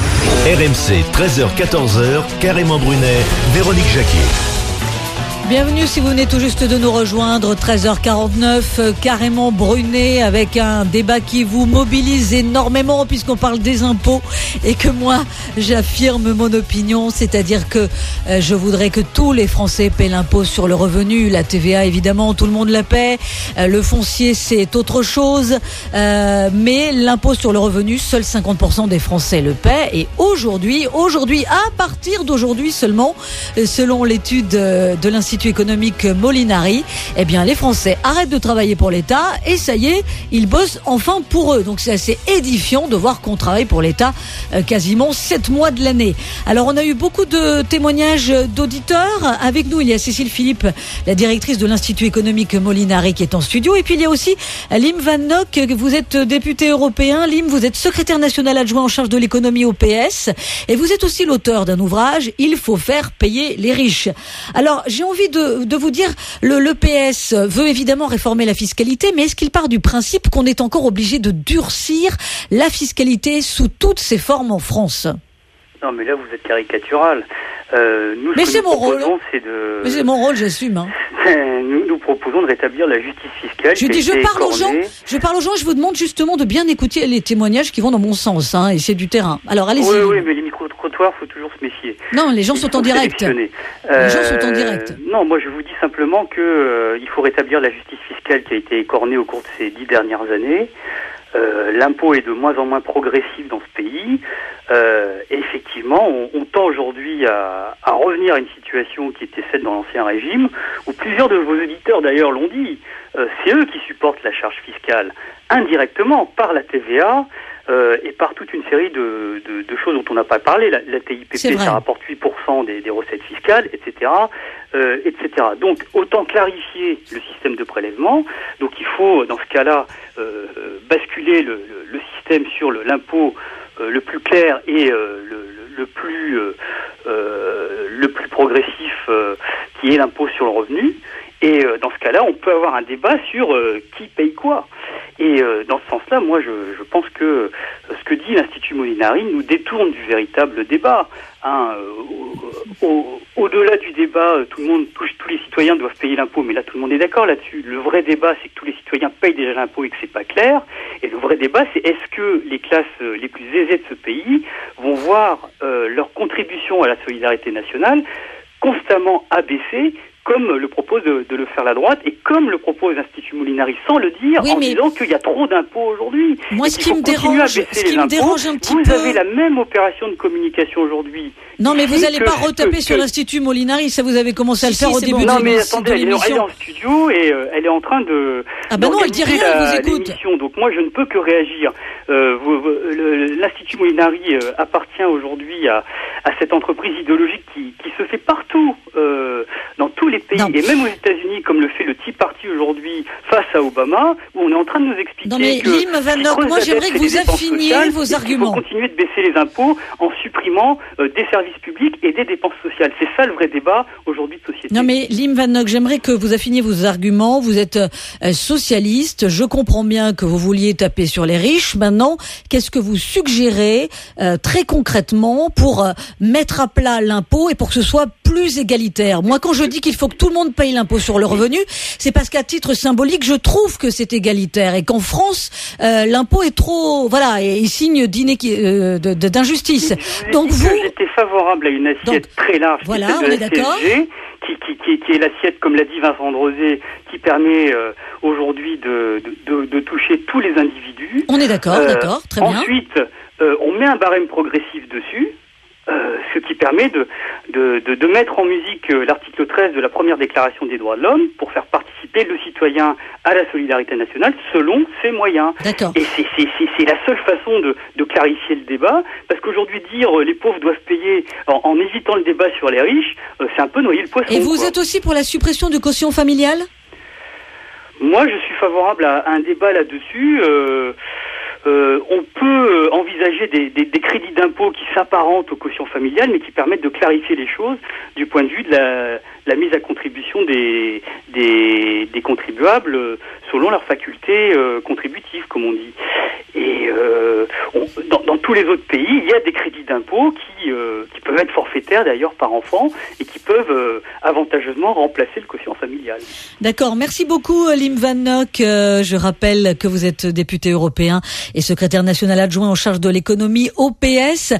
RMC, 13h-14h, Carrément Brunet, Véronique Jacquier. Bienvenue si vous venez tout juste de nous rejoindre, 13h49, Carrément Brunet, avec un débat qui vous mobilise énormément puisqu'on parle des impôts, et que moi j'affirme mon opinion, c'est-à-dire que je voudrais que tous les Français paient l'impôt sur le revenu. La TVA, évidemment, tout le monde la paie, le foncier c'est autre chose, mais l'impôt sur le revenu, seuls 50% des Français le paient, et aujourd'hui, à partir d'aujourd'hui seulement, selon l'étude de l'Institut l'Institut économique Molinari. Eh bien, les Français arrêtent de travailler pour l'État et ça y est, ils bossent enfin pour eux. Donc c'est assez édifiant de voir qu'on travaille pour l'État quasiment 7 mois de l'année. Alors on a eu beaucoup de témoignages d'auditeurs. Avec nous, il y a Cécile Philippe, la directrice de l'Institut économique Molinari qui est en studio. Et puis il y a aussi Lim Van Nock, vous êtes député européen. Lim, vous êtes secrétaire national adjoint en charge de l'économie au PS. Et vous êtes aussi l'auteur d'un ouvrage, Il faut faire payer les riches. Alors j'ai envie de vous dire, le PS veut évidemment réformer la fiscalité, mais est-ce qu'il part du principe qu'on est encore obligé de durcir la fiscalité sous toutes ses formes en France? Non, mais là, vous êtes caricatural. Mais c'est mon rôle. Mais c'est mon rôle, j'assume. Hein. Nous proposons de rétablir la justice fiscale. Je parle aux gens, je vous demande justement de bien écouter les témoignages qui vont dans mon sens, hein, et c'est du terrain. Alors allez-y. Oui, mais les micro-trottoirs, faut toujours se méfier. Non, les gens sont en direct. Non, moi je vous dis simplement que il faut rétablir la justice fiscale qui a été écornée au cours de ces 10 dernières années. L'impôt est de moins en moins progressif dans ce pays. Et effectivement, on tend aujourd'hui à revenir à une situation qui était celle dans l'ancien régime, où plusieurs de vos auditeurs d'ailleurs l'ont dit. C'est eux qui supportent la charge fiscale indirectement par la TVA et par toute une série de choses dont on n'a pas parlé. La TIPP, ça rapporte 8% des recettes fiscales, etc., etc. Donc, autant clarifier le système de prélèvement. Donc, il faut, dans ce cas-là, basculer le système sur l'impôt le plus clair et le plus progressif, qui est l'impôt sur le revenu. Et dans ce cas-là, on peut avoir un débat sur qui paye quoi. Et dans ce sens-là, moi, je pense que ce que dit l'Institut Molinari nous détourne du véritable débat. Au-delà du débat, tous les citoyens doivent payer l'impôt, mais là, tout le monde est d'accord là-dessus. Le vrai débat, c'est que tous les citoyens payent déjà l'impôt et que c'est pas clair. Et le vrai débat, c'est est-ce que les classes les plus aisées de ce pays vont voir leur contribution à la solidarité nationale constamment abaissée, comme le propose de le faire la droite et comme le propose l'Institut Molinari sans le dire, disant qu'il y a trop d'impôts aujourd'hui. Moi, ce qui me dérange un petit peu... Vous avez la même opération de communication aujourd'hui. Non, mais vous n'allez pas retaper sur l'Institut Molinari, ça vous avez commencé à le faire au début de l'émission. Non, mais attendez, elle est en studio et elle est en train de... Ah ben non, elle dit rien, elle vous écoute. Donc moi, je ne peux que réagir. L'Institut Molinari appartient aujourd'hui à cette entreprise idéologique qui se fait partout, dans tous les pays, et même aux États-Unis, comme le fait le Tea Party aujourd'hui face à Obama, où on est en train de nous expliquer que Lim Van Nock, moi j'aimerais que vous affiniez vos arguments. Il faut continuer de baisser les impôts en supprimant des services publics et des dépenses sociales. C'est ça le vrai débat aujourd'hui de société. Non mais Lim Van Nock, j'aimerais que vous affiniez vos arguments. Vous êtes socialiste, je comprends bien que vous vouliez taper sur les riches. Maintenant, qu'est-ce que vous suggérez très concrètement pour mettre à plat l'impôt et pour que ce soit plus égalitaire? Moi, quand je dis qu'il faut que tout le monde paye l'impôt sur le revenu, c'est parce qu'à titre symbolique, je trouve que c'est égalitaire et qu'en France, l'impôt est trop, et signe d'injustice. Donc j'étais favorable à une assiette très large, on est d'accord. Qui est l'assiette, comme l'a dit Vincent Drosé, qui permet aujourd'hui de toucher tous les individus. On est d'accord, très bien. Ensuite, on met un barème progressif dessus. Ce qui permet de mettre en musique l'article 13 de la première déclaration des droits de l'homme pour faire participer le citoyen à la solidarité nationale selon ses moyens. D'accord. Et c'est la seule façon de clarifier le débat, parce qu'aujourd'hui dire les pauvres doivent payer en évitant le débat sur les riches, c'est un peu noyer le poisson. Et vous êtes aussi pour la suppression du quotient familial ? Moi, je suis favorable à un débat là-dessus. On peut envisager des crédits d'impôt qui s'apparentent au quotient familial, mais qui permettent de clarifier les choses du point de vue de la mise à contribution des contribuables selon leurs facultés contributives, comme on dit. Et dans tous les autres pays, il y a des crédits d'impôt qui peuvent être forfaitaires d'ailleurs par enfant et qui peuvent avantageusement remplacer le quotient familial. D'accord, merci beaucoup Lim Van Nock. Je rappelle que vous êtes député européen et secrétaire national adjoint en charge de l'économie au PS.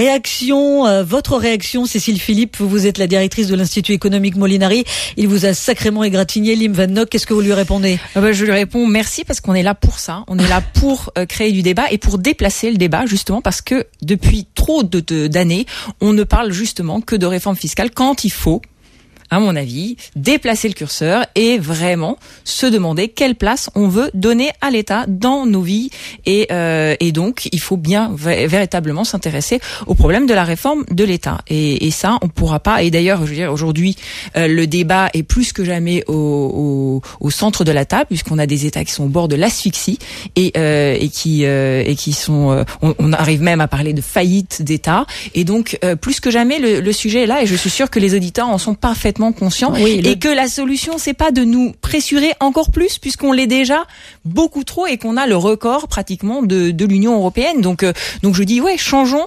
Votre réaction, Cécile Philippe, vous êtes la directrice de l'Institut économique Molinari. Il vous a sacrément égratigné, Lim Van Nock. Qu'est-ce que vous lui répondez ? Je lui réponds merci, parce qu'on est là pour ça. On est là pour créer du débat et pour déplacer le débat, justement parce que depuis trop d'années, on ne parle justement que de réforme fiscale quand il faut à mon avis, déplacer le curseur et vraiment se demander quelle place on veut donner à l'État dans nos vies. Et donc, il faut bien véritablement s'intéresser au problème de la réforme de l'État. Et ça, on pourra pas. Et d'ailleurs, je veux dire, aujourd'hui, le débat est plus que jamais au centre de la table, puisqu'on a des États qui sont au bord de l'asphyxie et qui sont. On arrive même à parler de faillite d'État. Et donc, plus que jamais, le sujet est là. Et je suis sûre que les auditeurs en sont parfaitement conscients. Oui, et que la solution, c'est pas de nous pressurer encore plus, puisqu'on l'est déjà beaucoup trop et qu'on a le record pratiquement de l'Union européenne. Donc je dis ouais, changeons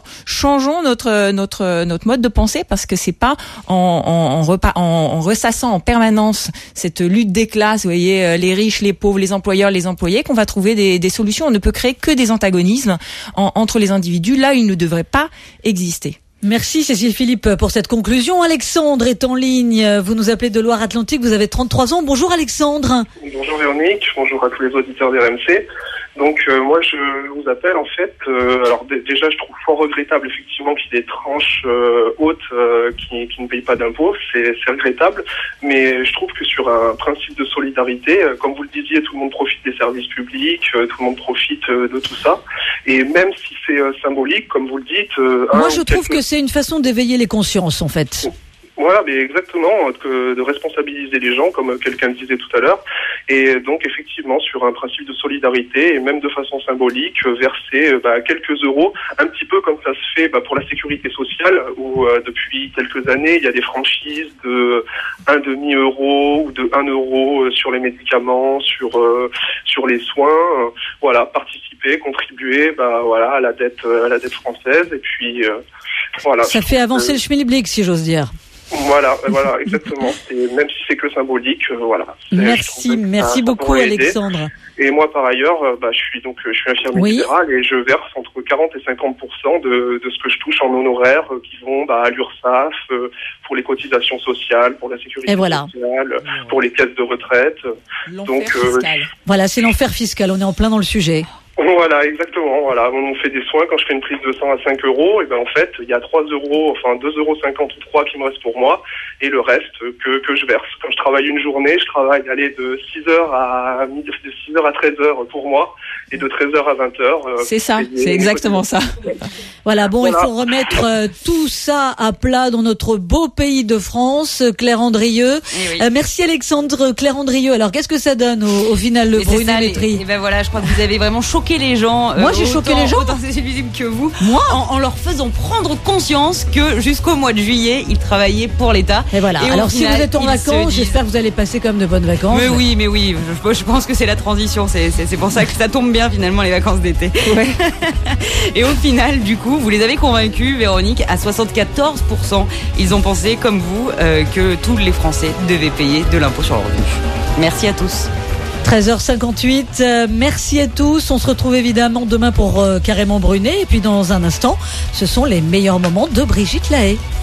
notre mode de pensée, parce que c'est pas en ressassant en permanence cette lutte des classes, vous voyez, les riches, les pauvres, les employeurs, les employés, qu'on va trouver des solutions. On ne peut créer que des antagonismes entre les individus là où ils ne devraient pas exister. Merci Cécile Philippe pour cette conclusion. Alexandre est en ligne. Vous nous appelez de Loire-Atlantique. Vous avez 33 ans. Bonjour Alexandre. Bonjour Véronique. Bonjour à tous les auditeurs d'RMC. Donc moi je vous appelle en fait. Alors déjà je trouve fort regrettable effectivement qu'il y ait des tranches hautes qui ne payent pas d'impôts. C'est regrettable. Mais je trouve que sur un principe de solidarité, comme vous le disiez, tout le monde profite des services publics, tout le monde profite de tout ça. Et même si c'est symbolique, comme vous le dites. Moi je trouve que c'est une façon d'éveiller les consciences en fait. Voilà, mais exactement, de responsabiliser les gens, comme quelqu'un le disait tout à l'heure, et donc effectivement sur un principe de solidarité, et même de façon symbolique, verser quelques euros, un petit peu comme ça se fait pour la sécurité sociale, où depuis quelques années, il y a des franchises de 1,5 € ou de 1 € sur les médicaments, sur les soins, voilà, participer, contribuer, à la dette française, et puis voilà. Ça fait avancer le schmilblick, si j'ose dire. Voilà, exactement. Et même si c'est que symbolique, voilà. Merci beaucoup Alexandre. Et moi par ailleurs, je suis infirmier libéral et je verse entre 40 et 50% de ce que je touche en honoraires qui vont à l'URSSAF, pour les cotisations sociales, pour la sécurité sociale, pour les caisses de retraite. L'enfer fiscal. Voilà, c'est l'enfer fiscal. On est en plein dans le sujet. Voilà, exactement. Voilà, on fait des soins quand je fais une prise de sang à 5 €. Et en fait, il y a 2,50 € ou 3 qui me restent pour moi, et le reste que je verse. Quand je travaille une journée, je travaille de 6h à 13h pour moi, et de 13h à 20h. C'est ça, c'est exactement ça. Voilà, il faut remettre tout ça à plat dans notre beau pays de France. Claire Andrieux. Merci Alexandre. Claire Andrieux. Alors, qu'est-ce que ça donne au final, le Brunet-Métry? Et voilà, je crois que vous avez vraiment choqué les gens. Moi, j'ai choqué les gens. Autant c'est visible que vous. Moi, en leur faisant prendre conscience que jusqu'au mois de juillet, ils travaillaient pour l'État. Et voilà. Alors, si vous êtes en vacances, j'espère que vous allez passer comme de bonnes vacances. Mais oui. Je pense que c'est la transition. C'est pour ça que ça tombe bien finalement les vacances d'été. Ouais. Et au final, du coup, vous les avez convaincus, Véronique, à 74%. Ils ont pensé, comme vous, que tous les Français devaient payer de l'impôt sur le revenu. Merci à tous. 13h58, merci à tous. On se retrouve évidemment demain pour Carrément Brunet. Et puis dans un instant, ce sont les meilleurs moments de Brigitte Lahaie.